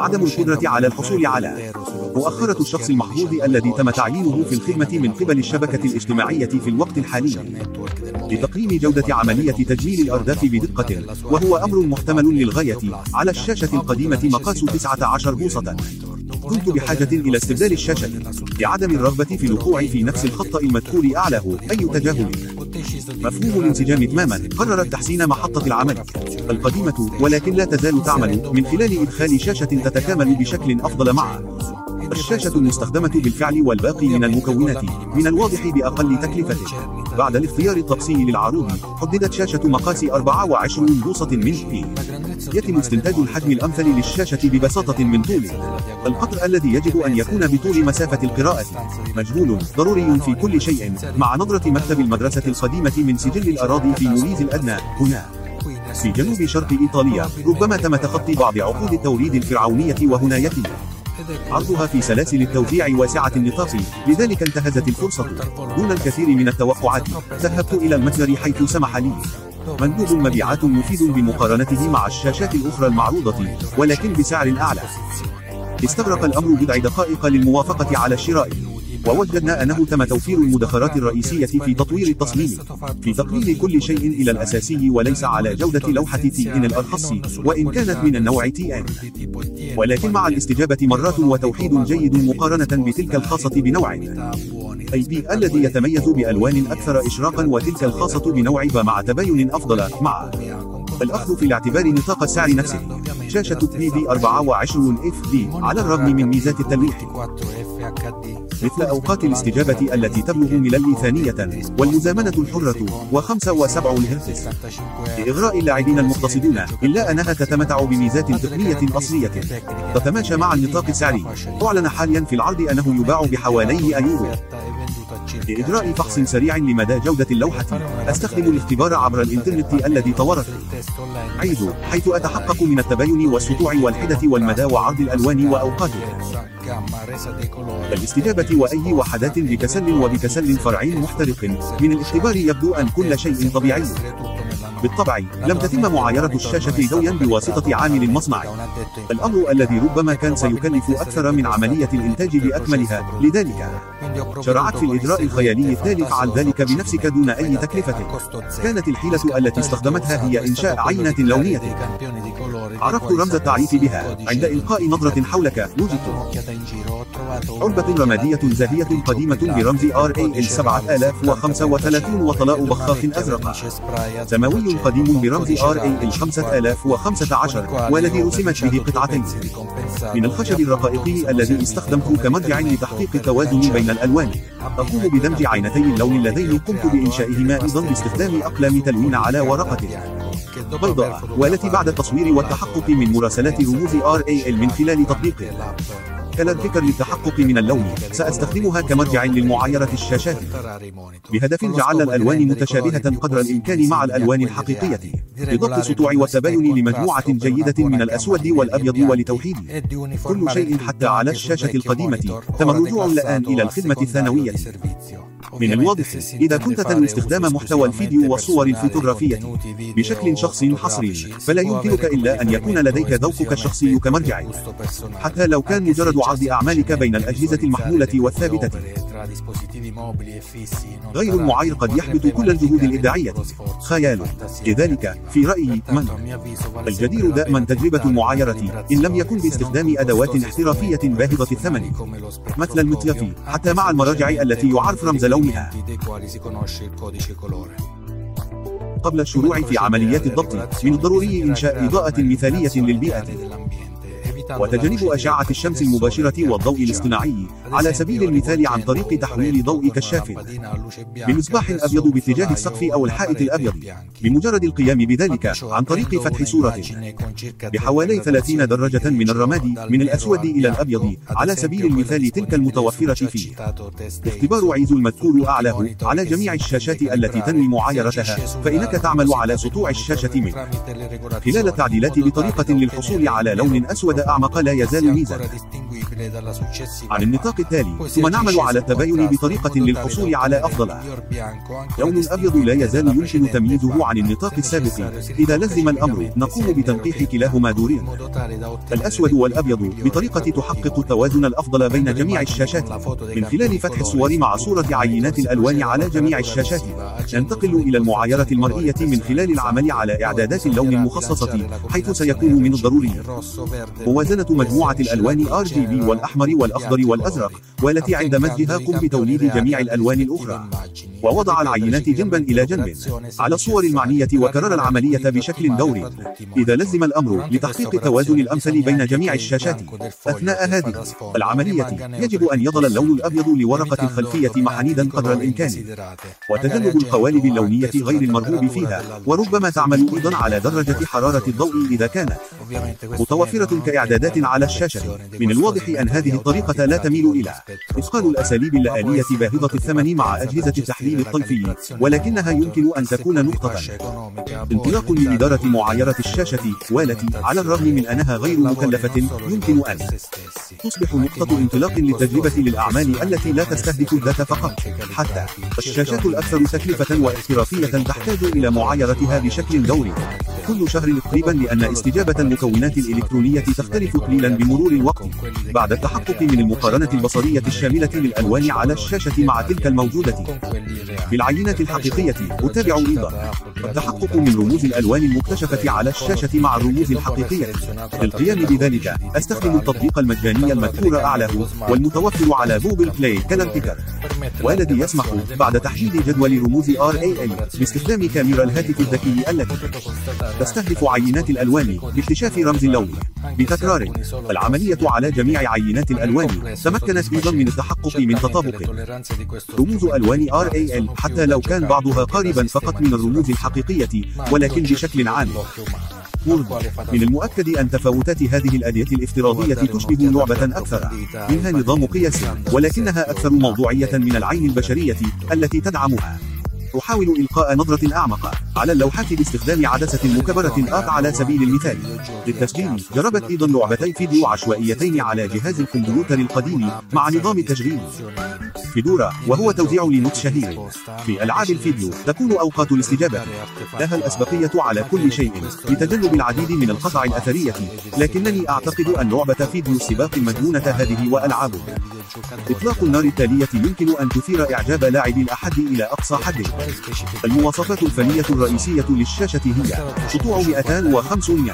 عدم القدرة على الحصول على مؤخرة الشخص المحظوظ الذي تم تعيينه في الخدمة من قبل الشبكة الاجتماعية في الوقت الحالي لتقييم جودة عملية تجميل الأرداف بدقة، وهو أمر محتمل للغاية. على الشاشة القديمة مقاس 19 بوصة. كنت بحاجة إلى استبدال الشاشة لعدم الرغبة في الوقوع في نفس الخطأ المذكور أعلاه. أي تجاهل. مفهوم الانسجام تماما. قررت تحسين محطة العمل القديمة، ولكن لا تزال تعمل من خلال إدخال شاشة تتكامل بشكل أفضل مع الشاشة المستخدمة بالفعل والباقي من المكونات من الواضح بأقل تكلفة. بعد الاختيار الطقسي للعروض، حددت شاشة مقاس 24 بوصة من بي. يتم استنتاج الحجم الأمثل للشاشة ببساطة من طول القطر الذي يجب أن يكون بطول مسافة القراءة. مجهول ضروري في كل شيء، مع نظرة مكتب المدرسة القديمة من سجل الأراضي في موليز الأدنى هنا في جنوب شرق إيطاليا. ربما تم تخطي بعض عقود التوريد الفرعونية، وهنا يتم عرضها في سلاسل التوزيع واسعة النطاق، لذلك انتهزت الفرصة دون الكثير من التوقعات. ذهبت إلى المتجر حيث سمح لي مندوب مبيعات مفيد بمقارنته مع الشاشات الأخرى المعروضة، ولكن بسعر أعلى. استغرق الأمر بضع دقائق للموافقة على الشراء، ووجدنا أنه تم توفير المدخرات الرئيسية في تطوير التصميم في تقليل كل شيء إلى الأساسي، وليس على جودة لوحة تي إن الأرخص، وإن كانت من النوع تي إن، ولكن مع الاستجابة مرات وتوحيد جيد مقارنة بتلك الخاصة بنوع أي بي الذي يتميز بألوان أكثر إشراقا، وتلك الخاصة بنوع با مع تباين أفضل، مع الأخذ في الاعتبار نطاق السعر نفسه. شاشة بي في 24 اف دي على الرغم من ميزات التلويح مثل أوقات الاستجابة التي تبلغ ملل ثانية، والمزامنة الحرة و75 هرتز لإغراء اللاعبين المقتصدون، إلا أنها تتمتع بميزات تقنية أصلية تتماشى مع النطاق السعري. أعلن حاليا في العرض أنه يباع بحوالي €1 لإجراء فحص سريع لمدى جودة اللوحة. أستخدم الاختبار عبر الإنترنت الذي طورته حيث أتحقق من التباين والسطوع والحدة والمدى وعرض الألوان وأوقاتها الاستجابة وأي وحدات بكسل وبكسل فرعي محترق. من الاختبار يبدو أن كل شيء طبيعي. بالطبع لم تتم معايرة الشاشة يدويا بواسطة عامل مصنعي، الأمر الذي ربما كان سيكلف أكثر من عملية الإنتاج بأكملها، لذلك شرعت في الإجراء الخيالي التالي: فعل ذلك بنفسك دون أي تكلفة. كانت الحيلة التي استخدمتها هي إنشاء عينات لونية. عرفت رمز التعريف بها عند إلقاء نظرة حولك. وجدت علبة رمادية زاهية قديمة برمز RAL 7035 وطلاء بخاخ أزرق سماوي قديم برمز RAL 5015 والذي رسمت به قطعتين من الخشب الرقائقي الذي استخدمته كمرجع لتحقيق التوازن بين الألوان. أقوم بدمج عينتي اللون اللذين قمت بإنشائهما أيضا باستخدام أقلام تلوين على ورقة بيضاء، والتي بعد التصوير والتحقق من مراسلات رموز RAL من خلال تطبيق كلر بيكر للتحقق من اللون، سأستخدمها كمرجع للمعايرة الشاشات بهدف جعل الألوان متشابهة قدر الإمكان مع الألوان الحقيقية، لضبط السطوع والتباين لمجموعة جيدة من الأسود والأبيض ولتوحيد كل شيء. حتى على الشاشة القديمة تم الرجوع الآن إلى الخدمة الثانوية. من الواضح إذا كنت تنوي استخدام محتوى الفيديو والصور الفوتوغرافية بشكل شخصي حصري، فلا يمكنك إلا أن يكون لديك ذوقك الشخصي كمرجع، حتى لو كان مجرد عرض أعمالك بين الأجهزة المحمولة والثابتة. غير المعاير قد يحبط كل الجهود الإبداعية. خيال. لذلك في رأيي الجدير دائما تجربة المعايرة، إن لم يكن باستخدام أدوات احترافية باهظة الثمن مثل المطياف، حتى مع المراجع التي يعرف رمز لونها. قبل الشروع في عمليات الضبط، من الضروري إنشاء إضاءة مثالية للبيئة وتجنب أشعة الشمس المباشرة والضوء الاصطناعي، على سبيل المثال عن طريق تحويل ضوء كشاف بمصباح أبيض باتجاه السقف أو الحائط الأبيض، بمجرد القيام بذلك عن طريق فتح صورة بحوالي 30 درجة من الرماد من الأسود إلى الأبيض، على سبيل المثال تلك المتوفرة فيه. اختبار عيز المذكور أعلاه على جميع الشاشات التي تنوي معايرتها، فإنك تعمل على سطوع الشاشة من خلال التعديلات بطريقة للحصول على لون أسود أعمق لا يزال ميزة عن النطاق التالي، ثم نعمل على التباين بطريقة للحصول على أفضل. لون أبيض لا يزال يمكن تمييزه عن النطاق السابق. إذا لزم الأمر نقوم بتنقيح كلاهما دوريا، الأسود والأبيض، بطريقة تحقق التوازن الأفضل بين جميع الشاشات من خلال فتح الصور مع صورة عينات الألوان على جميع الشاشات. ننتقل إلى المعايرة المرئية من خلال العمل على إعدادات اللون المخصصة، حيث سيكون من الضروري موازنة مجموعة الألوان RGB والأحمر والأخضر والأزرق، والتي عند مزجها قم بتوليد جميع الألوان الأخرى، ووضع العينات جنبا إلى جنب على الصور المعنية، وكرر العملية بشكل دوري إذا لزم الأمر لتحقيق التوازن الأمثل بين جميع الشاشات. أثناء هذه العملية يجب أن يظل اللون الأبيض لورقة الخلفية محنيدا قدر الإمكان، وتجنب القوالب اللونية غير المرغوب فيها، وربما تعمل أيضا على درجة حرارة الضوء إذا كانت متوفرة كإعدادات على الشاشة. من الواضح أن هذه الطريقة لا تميل إلى إتقان الأساليب اللآلية باهظة الثمن مع أجهزة التحليل الطيفي، ولكنها يمكن أن تكون نقطة انطلاق لإدارة معايرة الشاشة، والتي على الرغم من أنها غير مكلفة يمكن أن تصبح نقطة انطلاق للتجربة للأعمال التي لا تستهدف الذات فقط. حتى الشاشات الأكثر تكلفة واحترافية تحتاج إلى معايرتها بشكل دوري كل شهر تقريبا، لأن استجابة المكونات الإلكترونية تختلف قليلا بمرور الوقت. بعد التحقق من المقارنة البصرية الشاملة للألوان على الشاشة مع تلك الموجودة في العينات الحقيقية، أتابع أيضا التحقق من رموز الألوان المكتشفة على الشاشة مع الرموز الحقيقية. للقيام بذلك أستخدم التطبيق المجاني المذكور أعلاه والمتوفر على جوجل بلاي كلر بيكر، والذي يسمح بعد تحديد جدول رموز RAL باستخدام كاميرا الهاتف الذكي التي تستهدف عينات الألوان باكتشاف رمز اللون بتكرار. العملية على جميع عينات الألوان تمكنت أيضا من التحقق من تطابق رموز ألوان RAL، حتى لو كان بعضها قاربا فقط من الرموز الحقيقية، ولكن بشكل عام. من المؤكد أن تفاوتات هذه الأداة الافتراضية تشبه لعبة أكثر منها نظام قياس، ولكنها أكثر موضوعية من العين البشرية التي تدعمها. أحاول إلقاء نظرة أعمق على اللوحات باستخدام عدسة مكبرة على سبيل المثال. للتسجيل جربت أيضا لعبتي فيديو عشوائيتين على جهاز الكمبيوتر القديم مع نظام التشغيل فيدورا، وهو توزيع لينوكس شهير. في ألعاب الفيديو تكون أوقات الاستجابة لها الأسبقية على كل شيء لتجنب العديد من القطع الأثرية، لكنني أعتقد أن لعبة فيديو السباق المجنونة هذه وألعاب إطلاق النار التالية يمكن أن تثير إعجاب لاعبي الأحد إلى أقصى حد. المواصفات الفنية الرئيسية للشاشة هي سطوع 200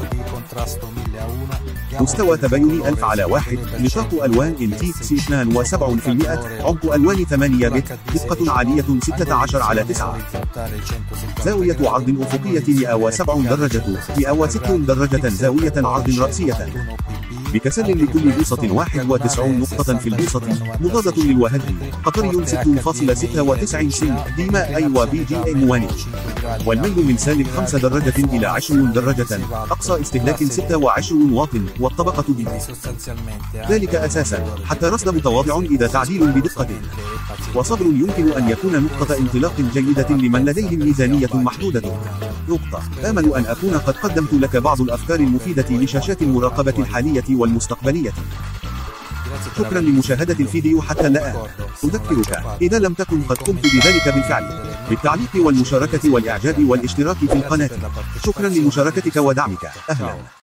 مستوى تباين 1000/1، نطاق ألوان NTSC 72%، عمق ألوان 8 بت، دقة عالية 16/9، زاوية عرض أفقية 107 درجة، 106 درجة، زاوية عرض رأسية بكسل لكل بوصة 91 نقطة في البوصة، مضادة للوهج، قطري 6.96 سم، ديماء أي وBGA موانئ، والميل من -5 درجة إلى 20 درجة، أقصى استهلاك 26 واط، والطبقة B. ذلك أساسا حتى رصد متواضع إذا تعديل بدقة، وصبر يمكن أن يكون نقطة انطلاق جيدة لمن لديهم ميزانية محدودة. نقطة. آمل أن أكون قد قدمت لك بعض الأفكار المفيدة لشاشات المراقبة الحالية والمستقبلية. شكرا لمشاهدة الفيديو حتى الآن. أذكرك إذا لم تكن قد قمت بذلك بالفعل بالتعليق والمشاركة والإعجاب والاشتراك في القناة. شكرا لمشاركتك ودعمك. أهلا.